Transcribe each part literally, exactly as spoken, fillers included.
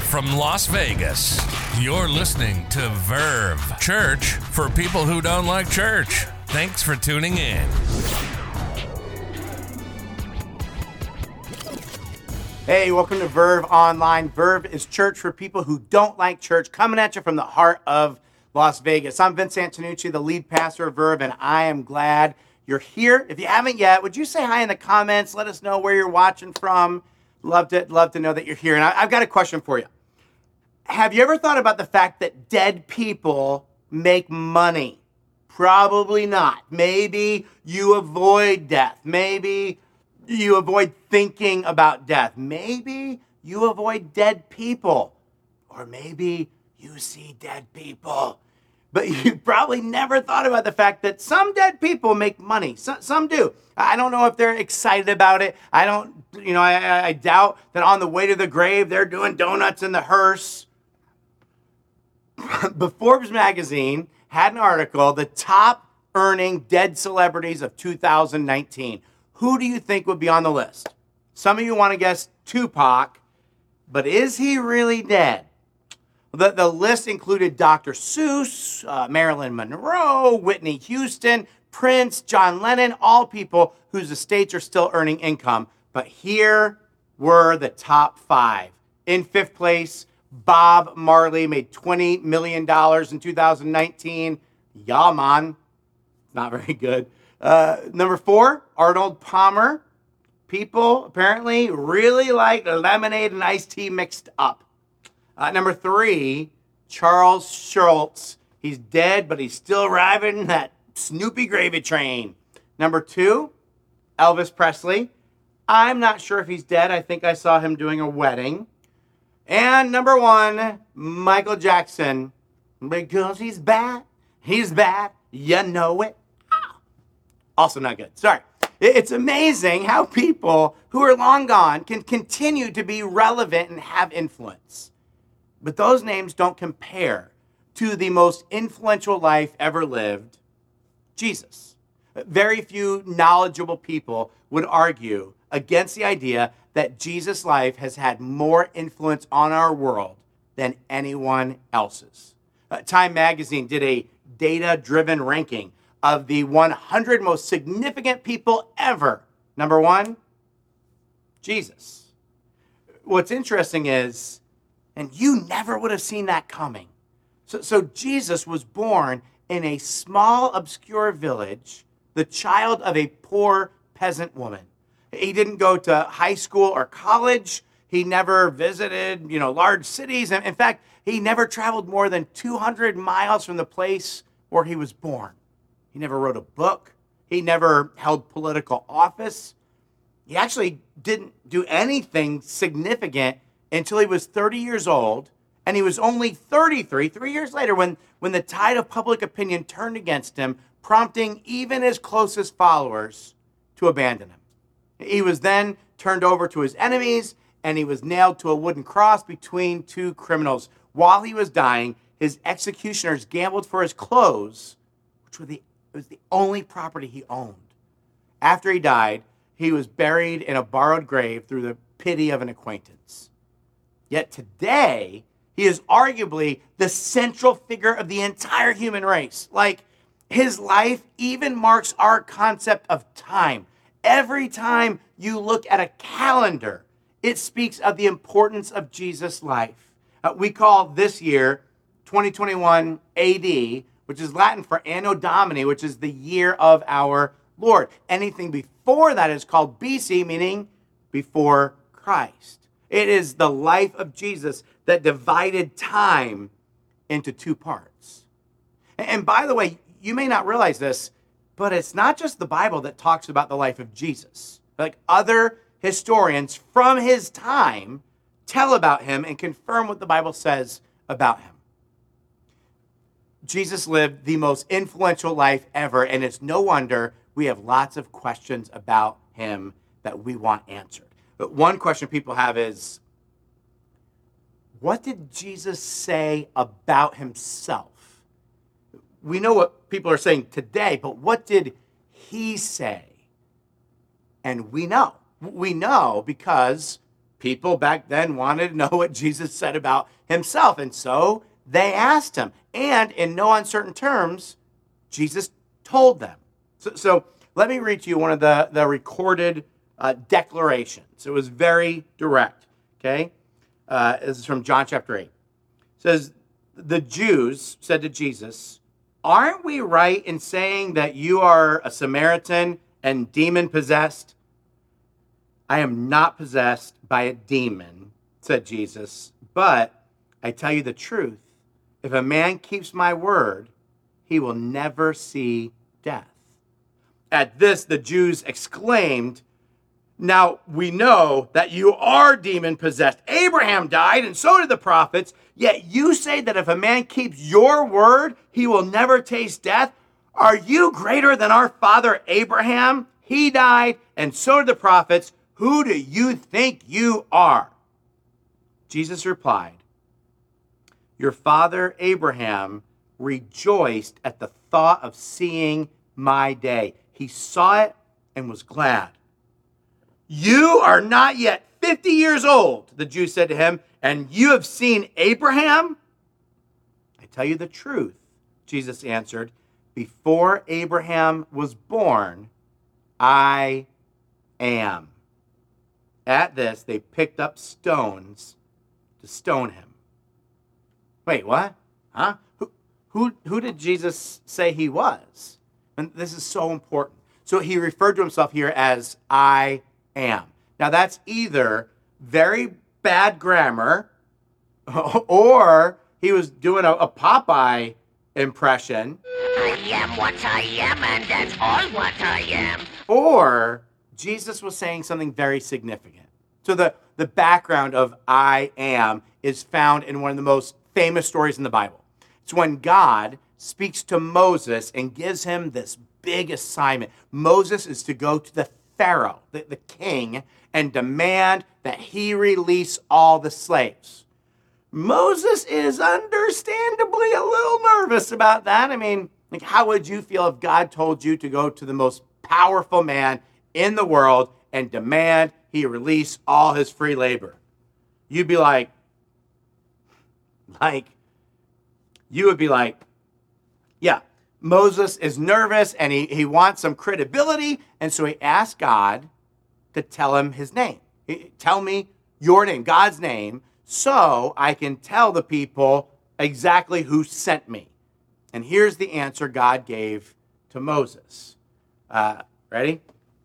from Las Vegas, you're listening to Verve, church for people who don't like church. Thanks for tuning in. Hey, welcome to Verve Online. Verve is church for people who don't like church, coming at you from the heart of Las Vegas. I'm Vince Antonucci, the lead pastor of Verve, and I am glad you're here. If you haven't yet, would you say hi in the comments? Let us know where you're watching from. Love to, love to know that you're here. And I, I've got a question for you. Have you ever thought about the fact that dead people make money? Probably not. Maybe you avoid death. Maybe you avoid thinking about death. Maybe you avoid dead people. Or maybe you see dead people. But you probably never thought about the fact that some dead people make money. Some, some do. I don't know if they're excited about it. I don't, you know, I, I doubt that on the way to the grave, they're doing donuts in the hearse. But Forbes magazine had an article, the top earning dead celebrities of two thousand nineteen. Who do you think would be on the list? Some of you want to guess Tupac, but is he really dead? The, the list included Doctor Seuss, uh, Marilyn Monroe, Whitney Houston, Prince, John Lennon, all people whose estates are still earning income. But here were the top five. In fifth place, Bob Marley made twenty million dollars in two thousand nineteen. Yeah, man. Not very good. Uh, number four, Arnold Palmer. People apparently really like lemonade and iced tea mixed up. Uh, number three, Charles Schultz. He's dead, but he's still riding that Snoopy gravy train. Number two, Elvis Presley. I'm not sure if he's dead. I think I saw him doing a wedding. And number one, Michael Jackson. Because he's bad. He's bad. You know it. Also not good. Sorry. It's amazing how people who are long gone can continue to be relevant and have influence. But those names don't compare to the most influential life ever lived, Jesus. Very few knowledgeable people would argue against the idea that Jesus' life has had more influence on our world than anyone else's. Uh, Time magazine did a data-driven ranking of the one hundred most significant people ever. Number one, Jesus. What's interesting is, and you never would have seen that coming. So, so Jesus was born in a small, obscure village, the child of a poor peasant woman. He didn't go to high school or college. He never visited, you know, large cities. In fact, he never traveled more than two hundred miles from the place where he was born. He never wrote a book. He never held political office. He actually didn't do anything significant until he was thirty years old, and he was only thirty-three, three years later, when, when the tide of public opinion turned against him, prompting even his closest followers to abandon him. He was then turned over to his enemies, and he was nailed to a wooden cross between two criminals. While he was dying, his executioners gambled for his clothes, which were the, was the only property he owned. After he died, he was buried in a borrowed grave through the pity of an acquaintance. Yet today, he is arguably the central figure of the entire human race. Like, his life even marks our concept of time. Every time you look at a calendar, it speaks of the importance of Jesus' life. Uh, we call this year twenty twenty-one A D, which is Latin for Anno Domini, which is the year of our Lord. Anything before that is called B C, meaning before Christ. It is the life of Jesus that divided time into two parts. And by the way, you may not realize this, but it's not just the Bible that talks about the life of Jesus. Like, other historians from his time tell about him and confirm what the Bible says about him. Jesus lived the most influential life ever, and it's no wonder we have lots of questions about him that we want answered. But one question people have is, what did Jesus say about himself? We know what people are saying today, but what did he say? And we know. We know because people back then wanted to know what Jesus said about himself. And so they asked him. And in no uncertain terms, Jesus told them. So, so let me read to you one of the, the recorded uh, declarations. It was very direct, okay? Uh, this is from John chapter eight. It says, the Jews said to Jesus, aren't we right in saying that you are a Samaritan and demon-possessed? I am not possessed by a demon, said Jesus, but I tell you the truth. If a man keeps my word, he will never see death. At this, the Jews exclaimed, now we know that you are demon-possessed. Abraham died, and so did the prophets, yet you say that if a man keeps your word, he will never taste death. Are you greater than our father Abraham? He died, and so did the prophets. Who do you think you are? Jesus replied, your father Abraham rejoiced at the thought of seeing my day. He saw it and was glad. You are not yet fifty years old, the Jews said to him, and you have seen Abraham? I tell you the truth, Jesus answered, before Abraham was born, I am. At this, they picked up stones to stone him. Wait, what? Huh? Who, who, who did Jesus say he was? And this is so important. So he referred to himself here as I am. Now that's either very bad grammar or he was doing a, a Popeye impression. I am what I am, and that's all what I am. Or Jesus was saying something very significant. So the, the background of I am is found in one of the most famous stories in the Bible. It's when God speaks to Moses and gives him this big assignment. Moses is to go to the Pharaoh, the, the king, and demand that he release all the slaves. Moses is understandably a little nervous about that. I mean, like, how would you feel if God told you to go to the most powerful man in the world and demand he release all his free labor? You'd be like, like, you would be like, yeah, Moses is nervous and he, he wants some credibility, and so he asked God to tell him his name. Tell me your name, God's name, so I can tell the people exactly who sent me. And here's the answer God gave to Moses. Uh, ready?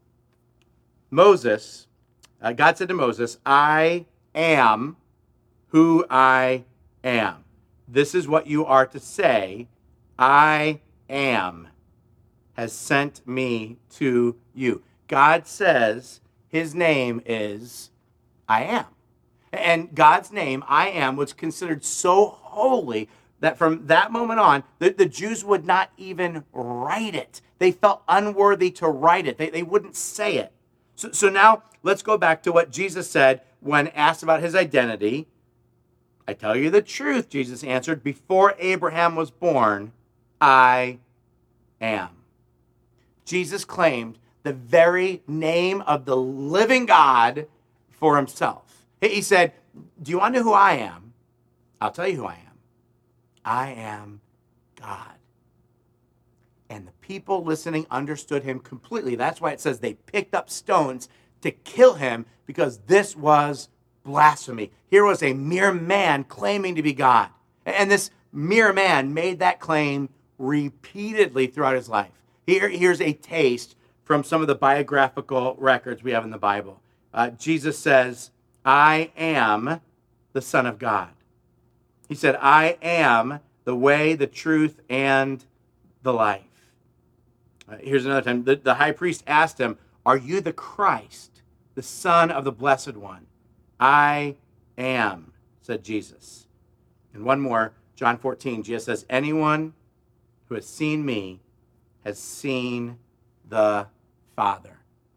Moses, uh, God said to Moses, I am who I am. This is what you are to say. I am has sent me to you. God says his name is I am. And God's name, I am, was considered so holy that from that moment on, the, the Jews would not even write it. They felt unworthy to write it. They, they wouldn't say it. So, so now let's go back to what Jesus said when asked about his identity. I tell you the truth, Jesus answered, before Abraham was born, I am. Jesus claimed the very name of the living God for himself. He said, do you want to know who I am? I'll tell you who I am. I am God. And the people listening understood him completely. That's why it says they picked up stones to kill him, because this was blasphemy. Here was a mere man claiming to be God. And this mere man made that claim repeatedly throughout his life. Here, here's a taste from some of the biographical records we have in the Bible. Uh, Jesus says, I am the Son of God. He said, I am the way, the truth, and the life. Uh, here's another time. The, the high priest asked him, are you the Christ, the Son of the Blessed One? I am, said Jesus. And one more, John fourteen, Jesus says, anyone who has seen me has seen the Father.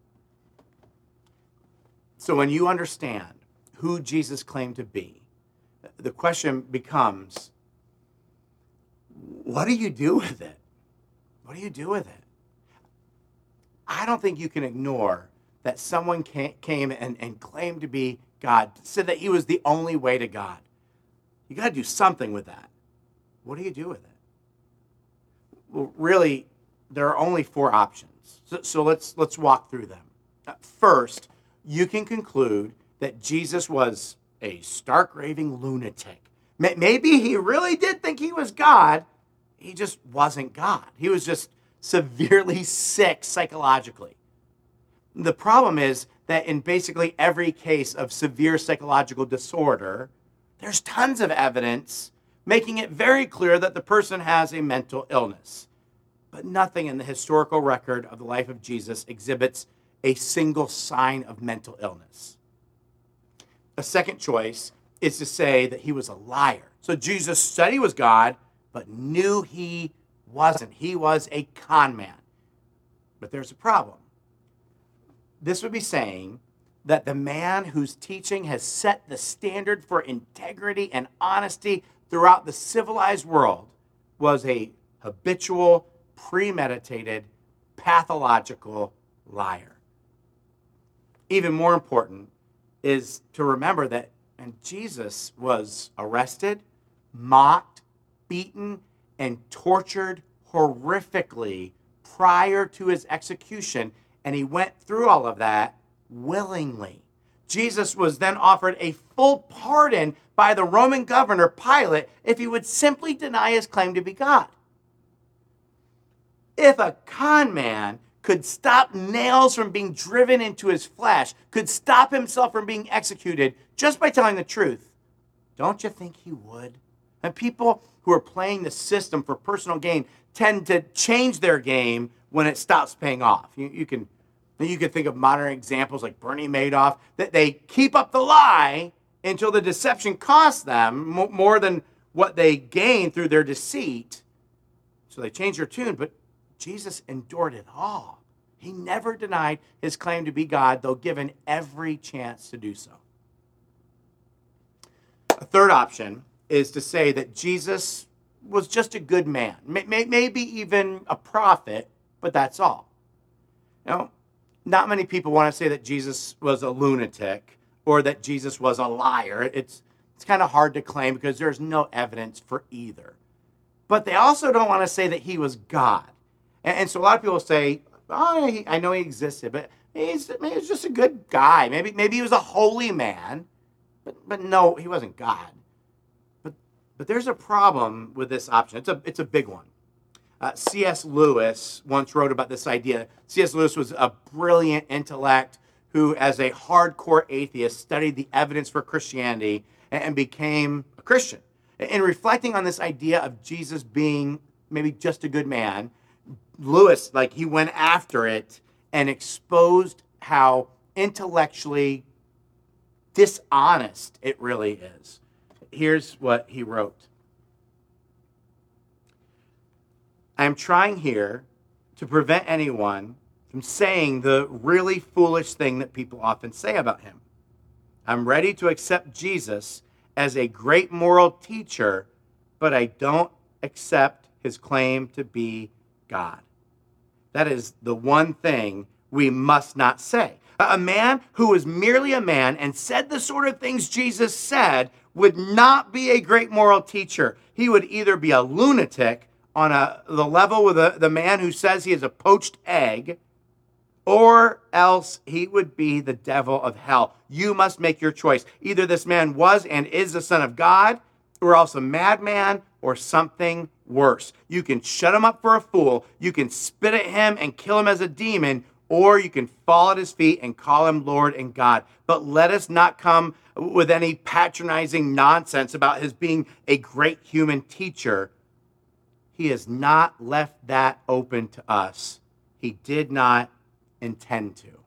So when you understand who Jesus claimed to be, the question becomes, what do you do with it? What do you do with it? I don't think you can ignore that someone came and, and claimed to be God, said that he was the only way to God. You got to do something with that. What do you do with it? Well, really, there are only four options. So, so let's let's walk through them. First, you can conclude that Jesus was a stark raving lunatic. Maybe he really did think he was God. He just wasn't God. He was just severely sick psychologically. The problem is that in basically every case of severe psychological disorder, there's tons of evidence making it very clear that the person has a mental illness. But nothing in the historical record of the life of Jesus exhibits a single sign of mental illness. A second choice is to say that he was a liar. So Jesus said he was God, but knew he wasn't. He was a con man. But there's a problem. This would be saying that the man whose teaching has set the standard for integrity and honesty throughout the civilized world was a habitual, premeditated, pathological liar. Even more important is to remember that and Jesus was arrested, mocked, beaten, and tortured horrifically prior to his execution, and he went through all of that willingly. Jesus was then offered a full pardon by the Roman governor Pilate if he would simply deny his claim to be God. If a con man could stop nails from being driven into his flesh, could stop himself from being executed just by telling the truth, don't you think he would? And people who are playing the system for personal gain tend to change their game when it stops paying off. You, you can you can think of modern examples like Bernie Madoff, that they keep up the lie until the deception costs them more than what they gain through their deceit. So they change their tune, but Jesus endured it all. He never denied his claim to be God, though given every chance to do so. A third option is to say that Jesus was just a good man, maybe even a prophet, but that's all. Now, not many people want to say that Jesus was a lunatic or that Jesus was a liar. It's, it's kind of hard to claim because there's no evidence for either. But they also don't want to say that he was God. And, and so a lot of people say, oh, he, I know he existed, but he's, maybe he's just a good guy. Maybe, maybe he was a holy man, but, but no, he wasn't God. But, but there's a problem with this option. It's a, it's a big one. Uh, C S Lewis once wrote about this idea. C S Lewis was a brilliant intellect who, as a hardcore atheist, studied the evidence for Christianity and, and became a Christian. In reflecting on this idea of Jesus being maybe just a good man, Lewis, like, he went after it and exposed how intellectually dishonest it really is. Here's what he wrote. I am trying here to prevent anyone from saying the really foolish thing that people often say about him. I'm ready to accept Jesus as a great moral teacher, but I don't accept his claim to be God. That is the one thing we must not say. A man who was merely a man and said the sort of things Jesus said would not be a great moral teacher. He would either be a lunatic on a, the level with a, the man who says he is a poached egg, or else he would be the devil of hell. You must make your choice. Either this man was and is the Son of God, or else a madman, or something worse. You can shut him up for a fool, you can spit at him and kill him as a demon, or you can fall at his feet and call him Lord and God. But let us not come with any patronizing nonsense about his being a great human teacher. He has not left that open to us. He did not intend to.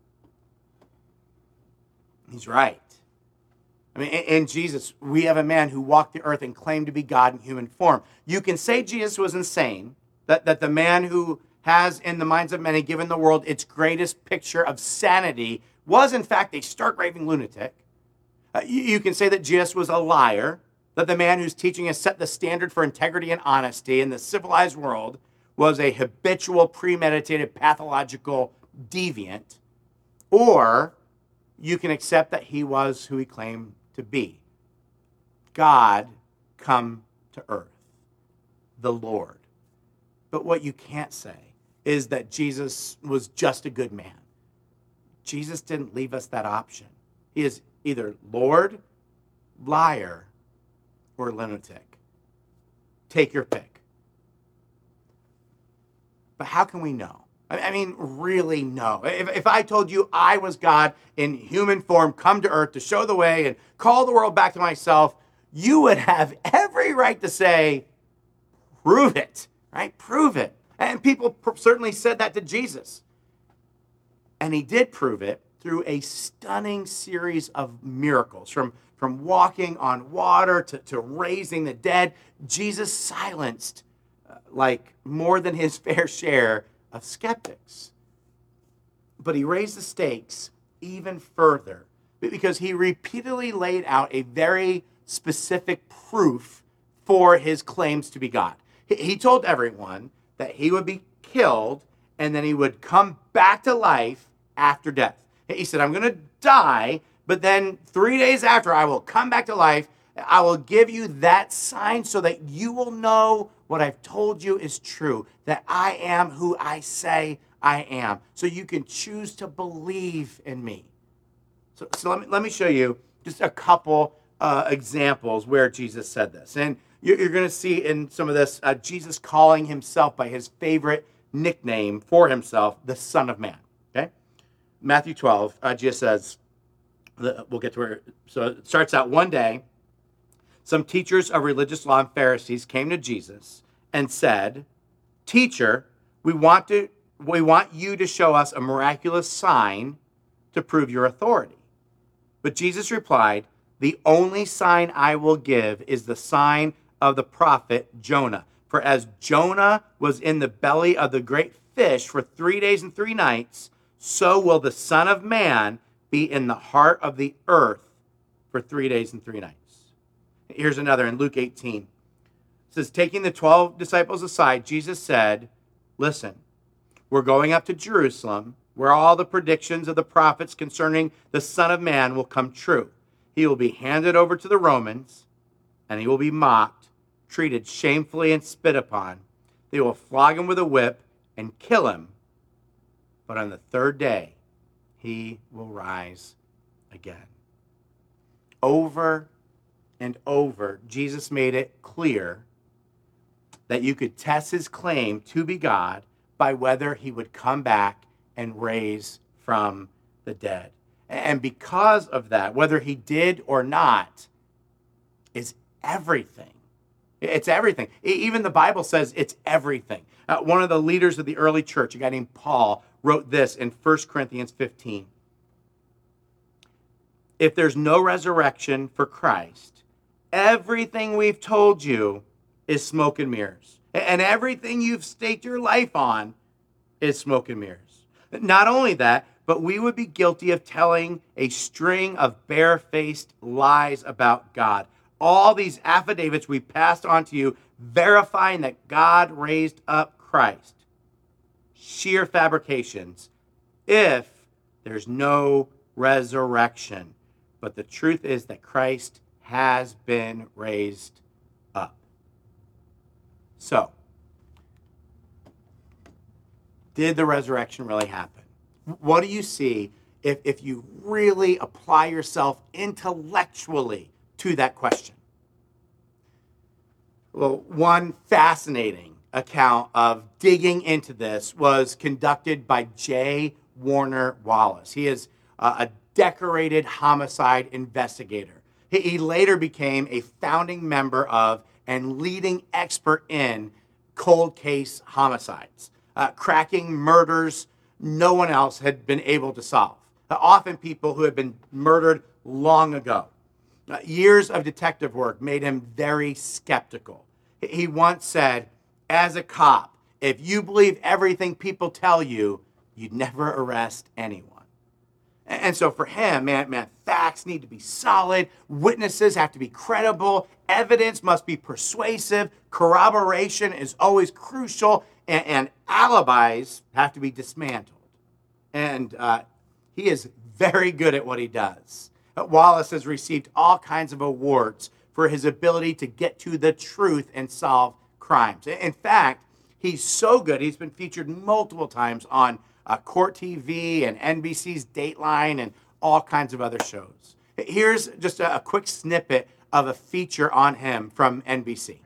He's right. I mean, in Jesus, we have a man who walked the earth and claimed to be God in human form. You can say Jesus was insane, that, that the man who has, in the minds of many, given the world its greatest picture of sanity was, in fact, a stark raving lunatic. Uh, you, you can say that Jesus was a liar, that the man whose teaching has set the standard for integrity and honesty in the civilized world was a habitual, premeditated, pathological deviant. Or you can accept that he was who he claimed to be. God come to earth, the Lord. But what you can't say is that Jesus was just a good man. Jesus didn't leave us that option. He is either Lord, liar, or lunatic. Take your pick. But how can we know? I mean, really know. If, if I told you I was God in human form, come to earth to show the way and call the world back to myself, you would have every right to say, prove it, right? Prove it. And people pr- certainly said that to Jesus. And he did prove it through a stunning series of miracles. From, from walking on water to, to raising the dead, Jesus silenced uh, like more than his fair share of skeptics. But he raised the stakes even further because he repeatedly laid out a very specific proof for his claims to be God. He told everyone that he would be killed and then he would come back to life after death. He said, I'm going to die, but then three days after I will come back to life. I will give you that sign so that you will know what I've told you is true, that I am who I say I am. So you can choose to believe in me. So, so let me, let me show you just a couple uh, examples where Jesus said this. And you're, you're going to see in some of this, uh, Jesus calling himself by his favorite nickname for himself, the Son of Man. Okay? Matthew twelve, uh, Jesus says, we'll get to where, so it starts out one day. Some teachers of religious law and Pharisees came to Jesus and said, Teacher, we want to we want you to show us a miraculous sign to prove your authority. But Jesus replied, the only sign I will give is the sign of the prophet Jonah. For as Jonah was in the belly of the great fish for three days and three nights, so will the Son of Man be in the heart of the earth for three days and three nights. Here's another in Luke eighteen. It says, taking the twelve disciples aside, Jesus said, listen, we're going up to Jerusalem, where all the predictions of the prophets concerning the Son of Man will come true. He will be handed over to the Romans, and he will be mocked, treated shamefully and spit upon. They will flog him with a whip and kill him. But on the third day, he will rise again. Over and over, Jesus made it clear that you could test his claim to be God by whether he would come back and raise from the dead. And because of that, whether he did or not, is everything. It's everything. Even the Bible says it's everything. Uh, one of the leaders of the early church, a guy named Paul, wrote this in First Corinthians fifteen. If there's no resurrection for Christ, everything we've told you is smoke and mirrors. And everything you've staked your life on is smoke and mirrors. Not only that, but we would be guilty of telling a string of barefaced lies about God. All these affidavits we passed on to you, verifying that God raised up Christ. Sheer fabrications if there's no resurrection. But the truth is that Christ has been raised up. So, did the resurrection really happen? What do you see if, if you really apply yourself intellectually to that question? Well, one fascinating account of digging into this was conducted by J. Warner Wallace. He is uh, a decorated homicide investigator. He, he later became a founding member of and leading expert in cold case homicides, uh, cracking murders no one else had been able to solve. Uh, often people who had been murdered long ago. Uh, years of detective work made him very skeptical. He once said, as a cop, if you believe everything people tell you, you'd never arrest anyone. And so for him, man, man, facts need to be solid. Witnesses have to be credible. Evidence must be persuasive. Corroboration is always crucial. And, and alibis have to be dismantled. And uh, he is very good at what he does. Wallace has received all kinds of awards for his ability to get to the truth and solve crimes. In fact, he's so good, he's been featured multiple times on uh, Court T V and N B C's Dateline and all kinds of other shows. Here's just a, a quick snippet of a feature on him from N B C.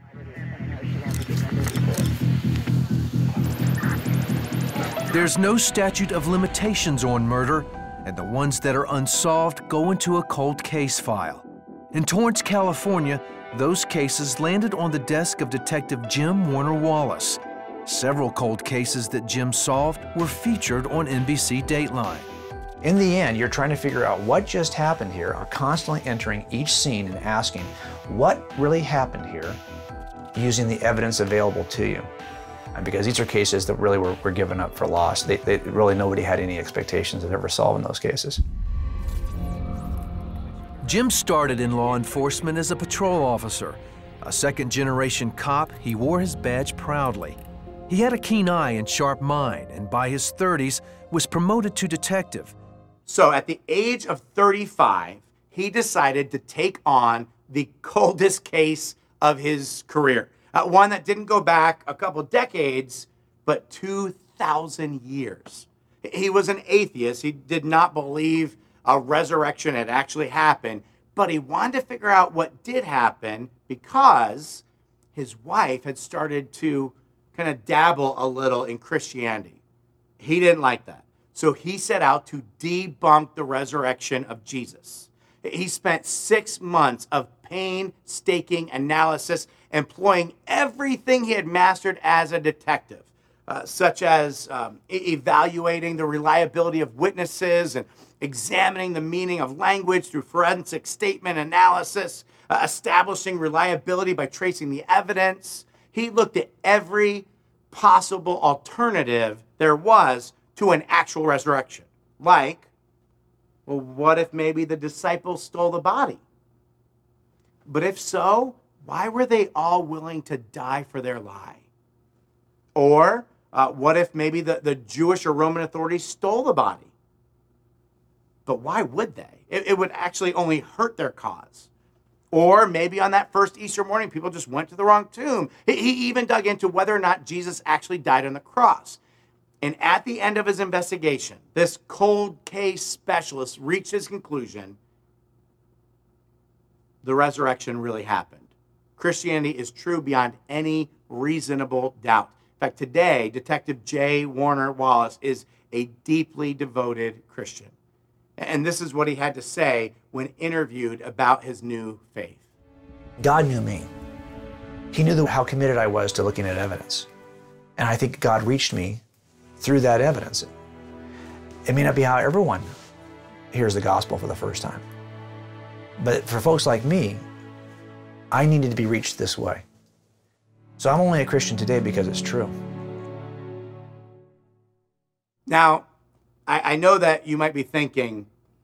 There's no statute of limitations on murder, and the ones that are unsolved go into a cold case file. In Torrance, California, those cases landed on the desk of Detective Jim Warner Wallace. Several cold cases that Jim solved were featured on N B C Dateline. In the end, you're trying to figure out what just happened here, are constantly entering each scene and asking what really happened here using the evidence available to you. And because these are cases that really were, were given up for lost. They, they, really nobody had any expectations of ever solving those cases. Jim started in law enforcement as a patrol officer. A second-generation cop, he wore his badge proudly. He had a keen eye and sharp mind, and by his thirties was promoted to detective. So at the age of thirty-five, he decided to take on the coldest case of his career. Uh, one that didn't go back a couple decades, but two thousand years. He was an atheist. He did not believe a resurrection had actually happened, but he wanted to figure out what did happen because his wife had started to kind of dabble a little in Christianity. He didn't like that. So he set out to debunk the resurrection of Jesus. He spent six months of painstaking analysis, employing everything he had mastered as a detective, uh, such as um, e- evaluating the reliability of witnesses and examining the meaning of language through forensic statement analysis, uh, establishing reliability by tracing the evidence. He looked at every possible alternative there was to an actual resurrection. Like, well, what if maybe the disciples stole the body? But if so, why were they all willing to die for their lie? Or uh, what if maybe the, the Jewish or Roman authorities stole the body? But why would they? It, it would actually only hurt their cause. Or maybe on that first Easter morning, people just went to the wrong tomb. He, he even dug into whether or not Jesus actually died on the cross. And at the end of his investigation, this cold case specialist reached his conclusion: the resurrection really happened. Christianity is true beyond any reasonable doubt. In fact, today, Detective J. Warner Wallace is a deeply devoted Christian. And this is what he had to say when interviewed about his new faith. God knew me. He knew how committed I was to looking at evidence. And I think God reached me through that evidence. It may not be how everyone hears the gospel for the first time. But for folks like me, I needed to be reached this way. So I'm only a Christian today because it's true. Now, I, I know that you might be thinking,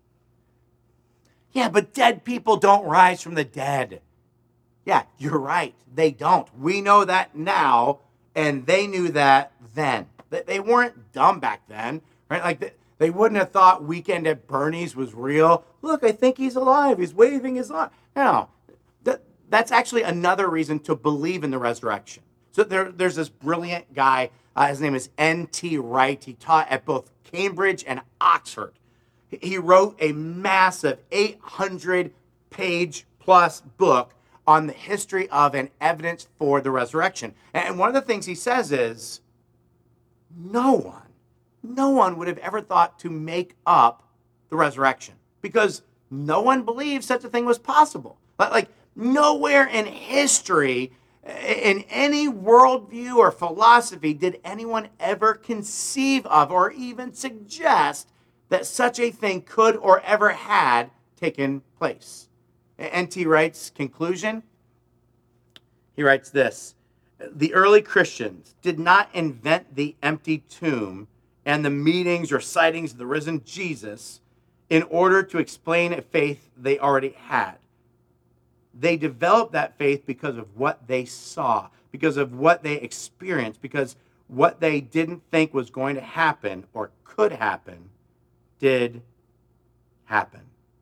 yeah, but dead people don't rise from the dead. Yeah, you're right. They don't. We know that now, and they knew that then. They weren't dumb back then, right? Like, they wouldn't have thought Weekend at Bernie's was real. Look, I think he's alive. He's waving his arm. No, that, that's actually another reason to believe in the resurrection. So there, there's this brilliant guy. Uh, his name is N T Wright. He taught at both Cambridge and Oxford. He wrote a massive eight hundred page plus book on the history of and evidence for the resurrection. And one of the things he says is, no one, no one would have ever thought to make up the resurrection because no one believed such a thing was possible. Like, nowhere in history, in any worldview or philosophy, did anyone ever conceive of or even suggest that such a thing could or ever had taken place. N T Wright's conclusion, he writes this: the early Christians did not invent the empty tomb and the meetings or sightings of the risen Jesus in order to explain a faith they already had. They developed that faith because of what they saw, because of what they experienced, because what they didn't think was going to happen or could happen did happen.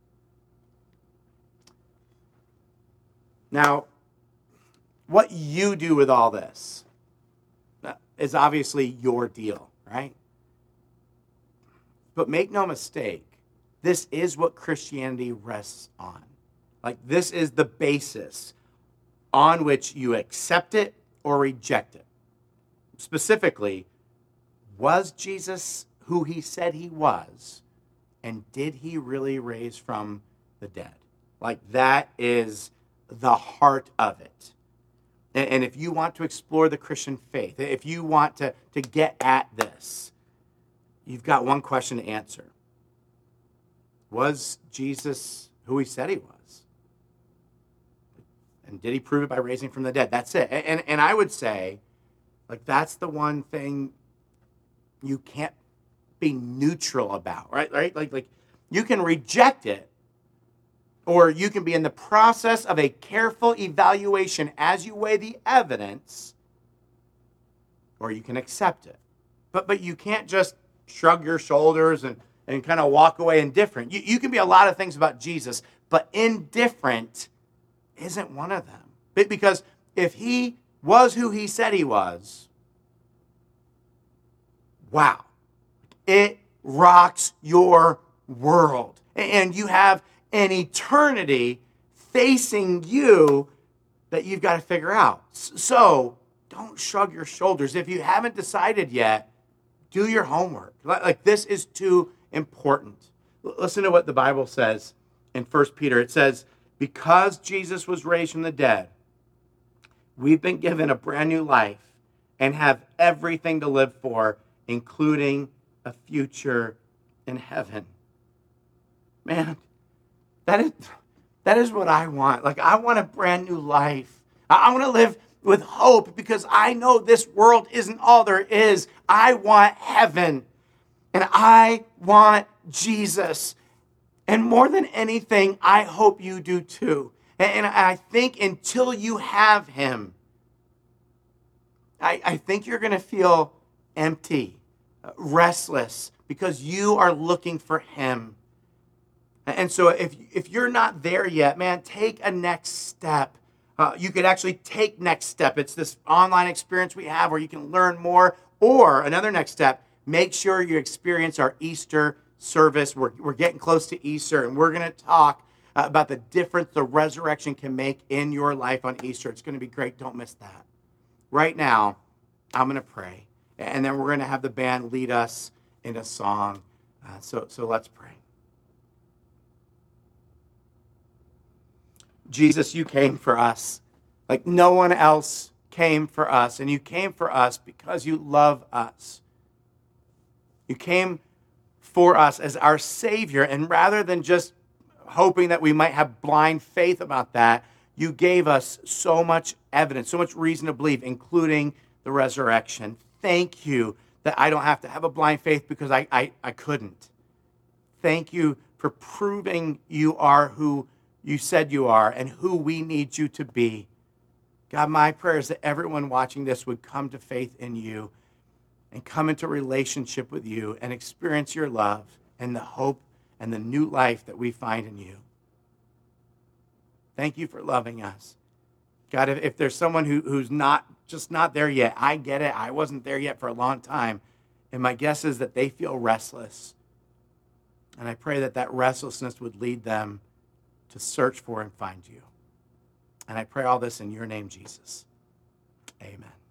Now, what you do with all this is obviously your deal, right? But make no mistake, this is what Christianity rests on. Like, this is the basis on which you accept it or reject it. Specifically, was Jesus who he said he was, and did he really raise from the dead? Like, that is the heart of it. And if you want to explore the Christian faith, if you want to, to get at this, you've got one question to answer. Was Jesus who he said he was? And did he prove it by raising from the dead? That's it. And, and I would say, like, that's the one thing you can't be neutral about, right? Right? Like, like you can reject it, or you can be in the process of a careful evaluation as you weigh the evidence, or you can accept it. But but you can't just shrug your shoulders and, and kind of walk away indifferent. You, you can be a lot of things about Jesus, but indifferent isn't one of them. Because if he was who he said he was, wow, it rocks your world. And you have an eternity facing you that you've got to figure out. So don't shrug your shoulders. If you haven't decided yet, do your homework. Like, this is too important. Listen to what the Bible says in First Peter. It says, because Jesus was raised from the dead, we've been given a brand new life and have everything to live for, including a future in heaven. Man, that is that is what I want. Like, I want a brand new life. I want to live with hope because I know this world isn't all there is. I want heaven, and I want Jesus. And more than anything, I hope you do too. And I think until you have him, I, I think you're going to feel empty, restless, because you are looking for him. And so if, if you're not there yet, man, take a next step. Uh, you could actually take next step. It's this online experience we have where you can learn more. Or another next step, make sure you experience our Easter service. We're, we're getting close to Easter, and we're going to talk uh, about the difference the resurrection can make in your life on Easter. It's going to be great. Don't miss that. Right now, I'm going to pray, and then we're going to have the band lead us in a song. Uh, so, so let's pray. Jesus, you came for us like no one else came for us, and you came for us because you love us. You came for us as our Savior, and rather than just hoping that we might have blind faith about that, you gave us so much evidence, so much reason to believe, including the resurrection. Thank you that I don't have to have a blind faith because I, I, I couldn't. Thank you for proving you are who you said you are and who we need you to be. God, my prayer is that everyone watching this would come to faith in you and come into relationship with you and experience your love and the hope and the new life that we find in you. Thank you for loving us. God, if, if there's someone who, who's not just not there yet, I get it. I wasn't there yet for a long time. And my guess is that they feel restless. And I pray that that restlessness would lead them to search for and find you. And I pray all this in your name, Jesus. Amen.